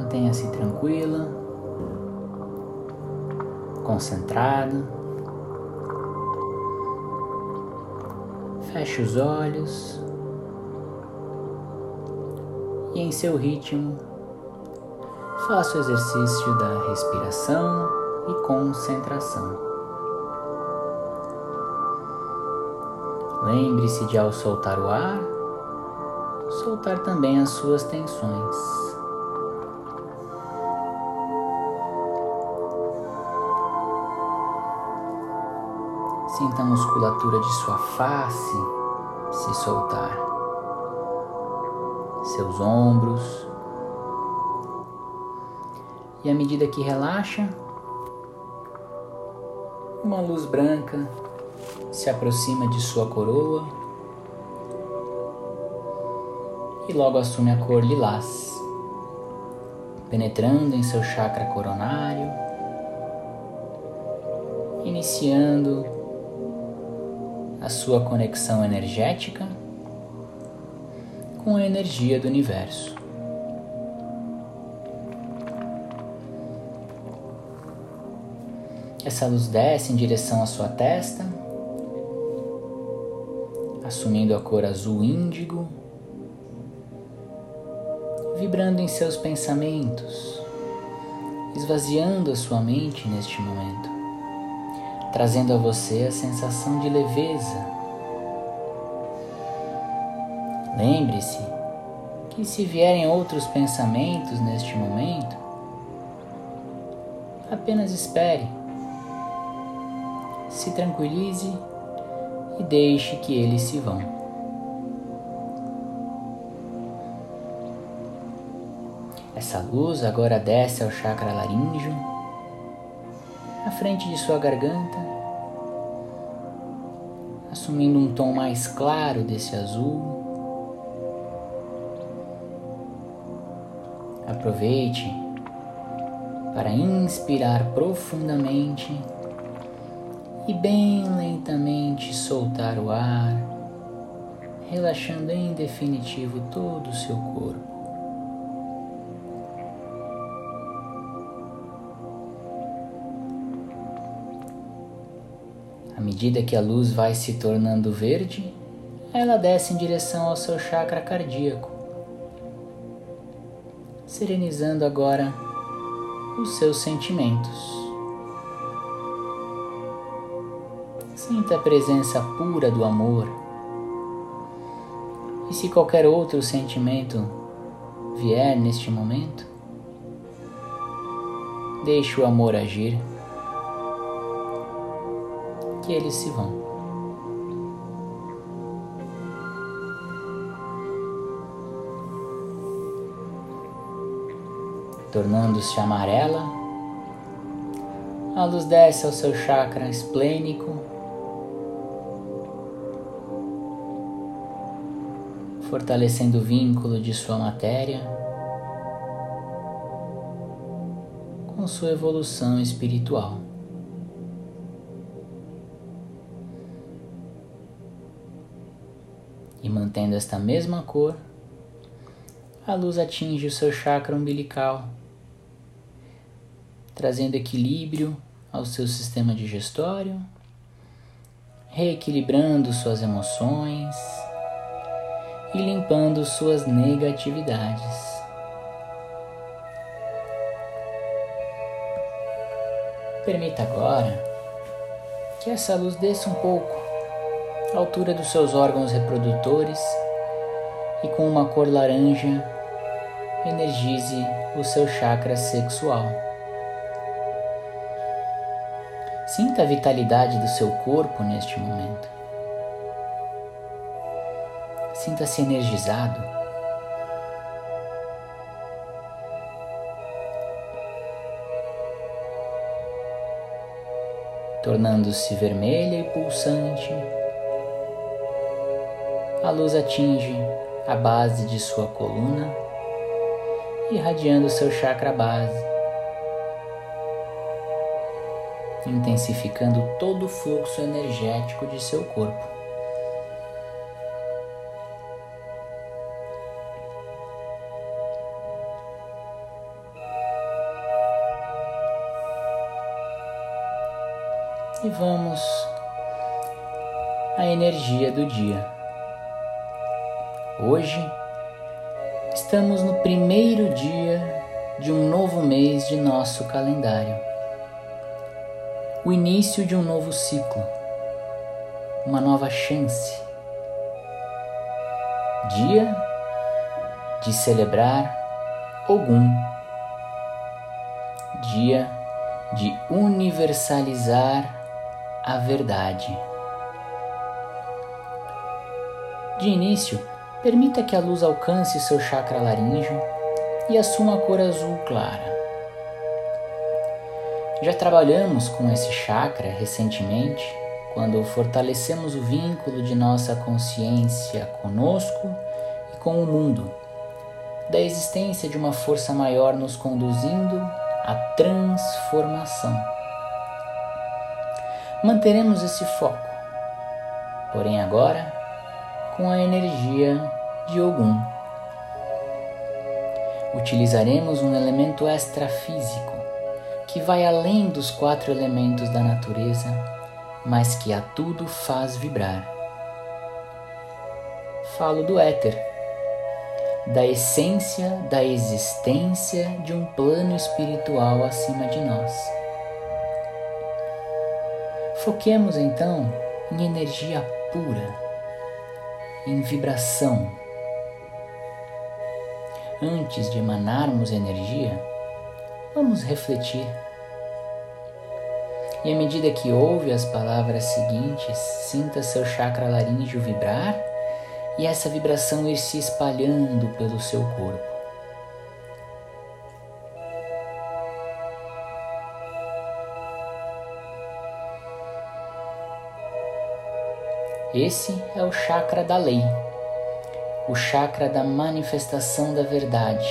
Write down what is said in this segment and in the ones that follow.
Mantenha-se tranquila, concentrada. Feche os olhos e, em seu ritmo, faça o exercício da respiração e concentração. Lembre-se de, ao soltar o ar, soltar também as suas tensões. Sinta a musculatura de sua face se soltar, seus ombros. E à medida que relaxa, uma luz branca se aproxima de sua coroa e logo assume a cor lilás, penetrando em seu chakra coronário, iniciando a sua conexão energética com a energia do universo. Essa luz desce em direção à sua testa, assumindo a cor azul índigo, vibrando em seus pensamentos, esvaziando a sua mente neste momento, trazendo a você a sensação de leveza. Lembre-se que, se vierem outros pensamentos neste momento, apenas espere, se tranquilize e deixe que eles se vão. Essa luz agora desce ao chakra laríngeo, à frente de sua garganta, assumindo um tom mais claro desse azul. Aproveite para inspirar profundamente e bem lentamente soltar o ar, relaxando em definitivo todo o seu corpo. À medida que a luz vai se tornando verde, ela desce em direção ao seu chakra cardíaco, serenizando agora os seus sentimentos. Sinta a presença pura do amor. E se qualquer outro sentimento vier neste momento, deixe o amor agir, que eles se vão. Tornando-se amarela, a luz desce ao seu chakra esplênico, fortalecendo o vínculo de sua matéria com sua evolução espiritual. E mantendo esta mesma cor, a luz atinge o seu chakra umbilical, trazendo equilíbrio ao seu sistema digestório, reequilibrando suas emoções e limpando suas negatividades. Permita agora que essa luz desça um pouco à altura dos seus órgãos reprodutores e, com uma cor laranja, energize o seu chakra sexual. Sinta a vitalidade do seu corpo neste momento. Sinta-se energizado. Tornando-se vermelha e pulsante, a luz atinge a base de sua coluna, irradiando seu chakra base, intensificando todo o fluxo energético de seu corpo. E vamos à energia do dia. Hoje estamos no primeiro dia de um novo mês de nosso calendário. O início de um novo ciclo, uma nova chance. Dia de celebrar Ogum. Dia de universalizar a verdade. De início, permita que a luz alcance seu chakra laríngeo e assuma a cor azul clara. Já trabalhamos com esse chakra recentemente, quando fortalecemos o vínculo de nossa consciência conosco e com o mundo, da existência de uma força maior nos conduzindo à transformação. Manteremos esse foco, porém agora com a energia de Ogum. Utilizaremos um elemento extrafísico que vai além dos 4 elementos da natureza, mas que a tudo faz vibrar. Falo do éter, da essência da existência de um plano espiritual acima de nós. Foquemos então em energia pura, em vibração. Antes de emanarmos energia, vamos refletir. E à medida que ouve as palavras seguintes, sinta seu chakra laríngeo vibrar e essa vibração ir se espalhando pelo seu corpo. Esse é o chakra da lei, o chakra da manifestação da verdade.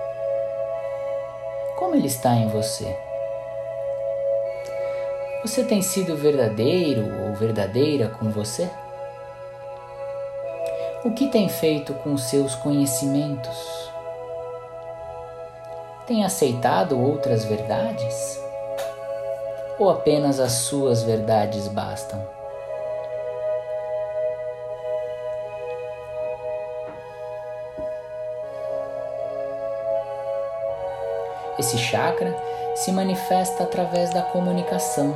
Como ele está em você? Você tem sido verdadeiro ou verdadeira com você? O que tem feito com seus conhecimentos? Tem aceitado outras verdades? Ou apenas as suas verdades bastam? Esse chakra se manifesta através da comunicação.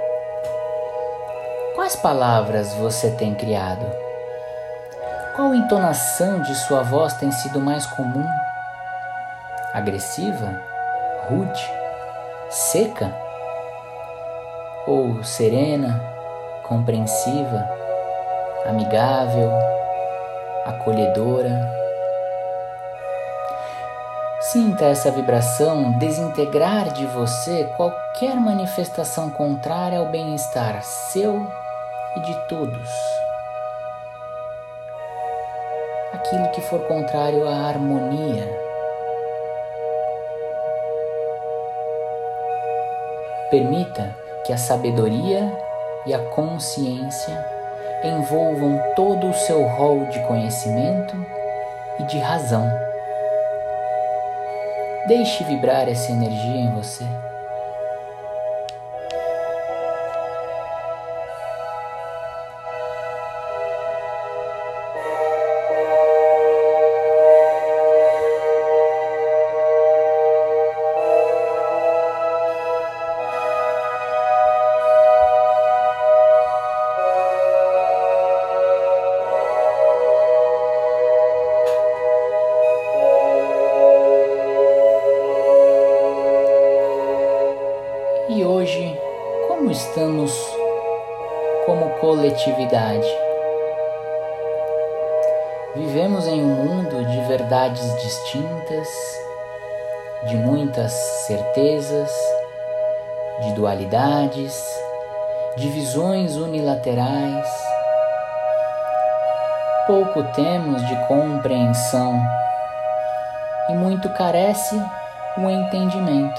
Quais palavras você tem criado? Qual entonação de sua voz tem sido mais comum? Agressiva? Rude? Seca? Ou serena? Compreensiva? Amigável? Acolhedora? Sinta essa vibração desintegrar de você qualquer manifestação contrária ao bem-estar seu e de todos. Aquilo que for contrário à harmonia. Permita que a sabedoria e a consciência envolvam todo o seu rol de conhecimento e de razão. Deixe vibrar essa energia em você. E hoje, como estamos como coletividade? Vivemos em um mundo de verdades distintas, de muitas certezas, de dualidades, de visões unilaterais. Pouco temos de compreensão e muito carece o entendimento.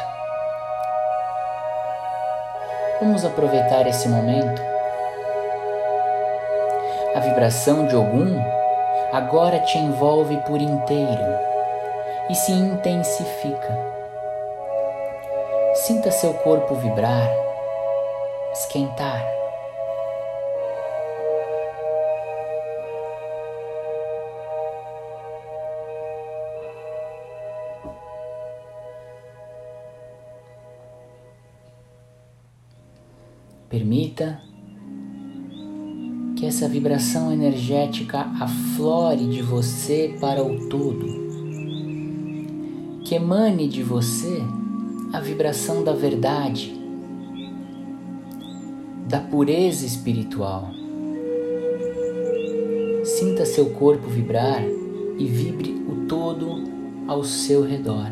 Vamos aproveitar esse momento. A vibração de Ogum agora te envolve por inteiro e se intensifica. Sinta seu corpo vibrar, esquentar. Permita que essa vibração energética aflore de você para o todo, que emane de você a vibração da verdade, da pureza espiritual. Sinta seu corpo vibrar e vibre o todo ao seu redor.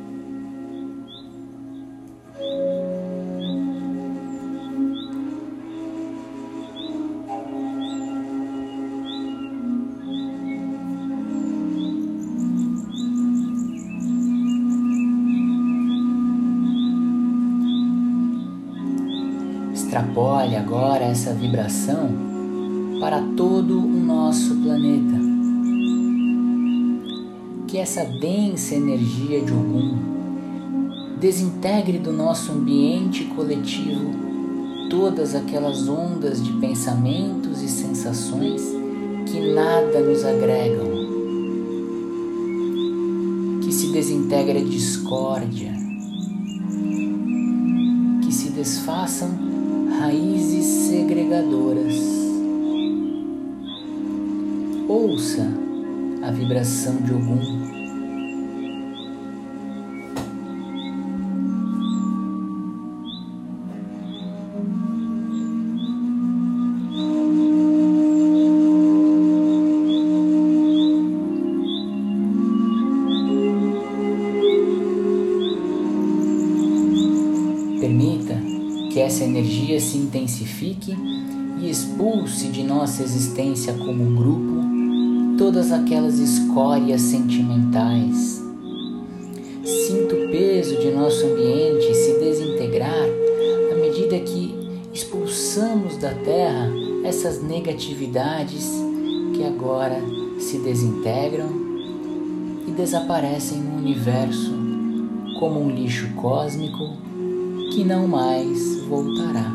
Extrapole agora essa vibração para todo o nosso planeta. Que essa densa energia de Ogum desintegre do nosso ambiente coletivo todas aquelas ondas de pensamentos e sensações que nada nos agregam. Que se desintegre a discórdia. Que se desfaçam raízes segregadoras. Ouça a vibração de Ogum. Permita que essa energia se intensifique e expulse de nossa existência como grupo todas aquelas escórias sentimentais. Sinta o peso de nosso ambiente se desintegrar à medida que expulsamos da Terra essas negatividades que agora se desintegram e desaparecem no universo como um lixo cósmico que não mais voltará.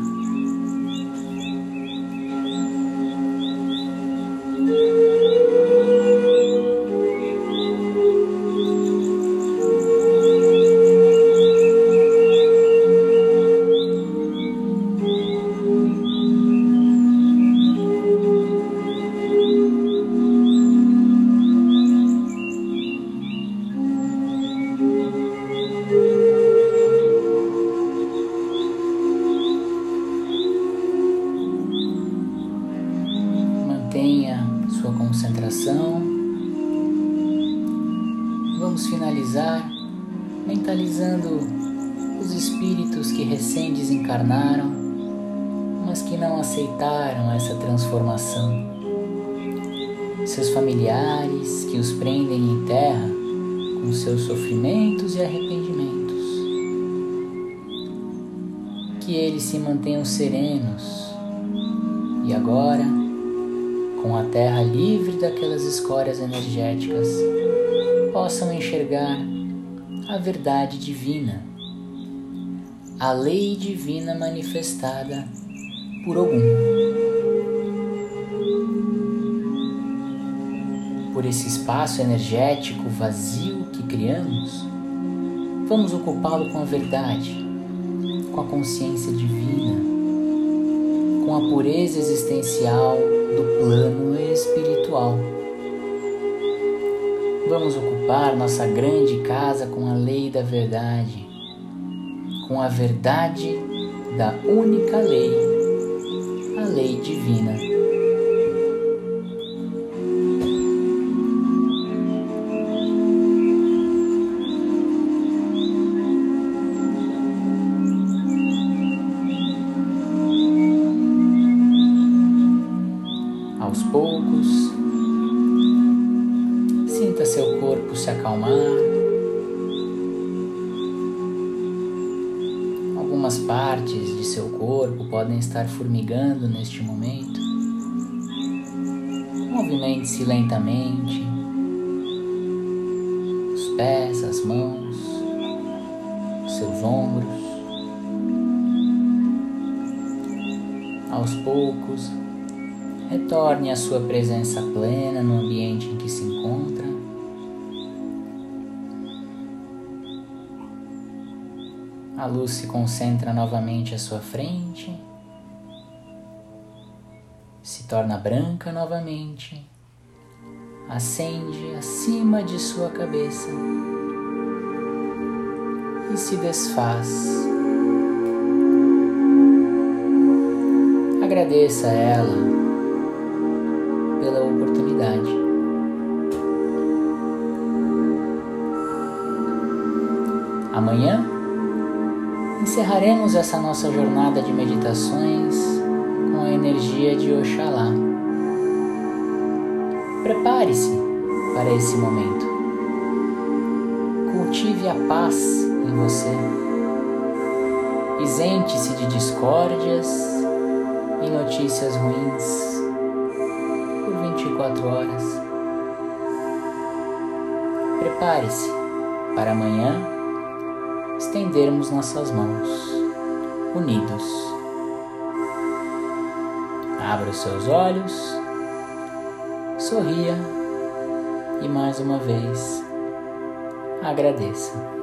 Mantenha sua concentração. Vamos finalizar mentalizando os espíritos que recém desencarnaram, mas que não aceitaram essa transformação. Seus familiares que os prendem em terra com seus sofrimentos e arrependimentos. Que eles se mantenham serenos e agora, com a terra livre daquelas escórias energéticas, possam enxergar a verdade divina, a lei divina manifestada por Ogum. Por esse espaço energético vazio que criamos, vamos ocupá-lo com a verdade, com a consciência divina, com a pureza existencial do plano espiritual. Vamos ocupar nossa grande casa com a lei da verdade, com a verdade da única lei, a lei divina. Aos poucos, sinta seu corpo se acalmar. Algumas partes de seu corpo podem estar formigando neste momento. Movimente-se lentamente, os pés, as mãos, seus ombros. Aos poucos, retorne à sua presença plena no ambiente em que se encontra. A luz se concentra novamente à sua frente, se torna branca novamente, acende acima de sua cabeça e se desfaz. Agradeça a ela pela oportunidade. Amanhã encerraremos essa nossa jornada de meditações com a energia de Oxalá. Prepare-se para esse momento. Cultive a paz em você. Isente-se de discórdias e notícias ruins por 24 horas. Prepare-se para amanhã estendermos nossas mãos, unidos. Abra os seus olhos, sorria e mais uma vez agradeça.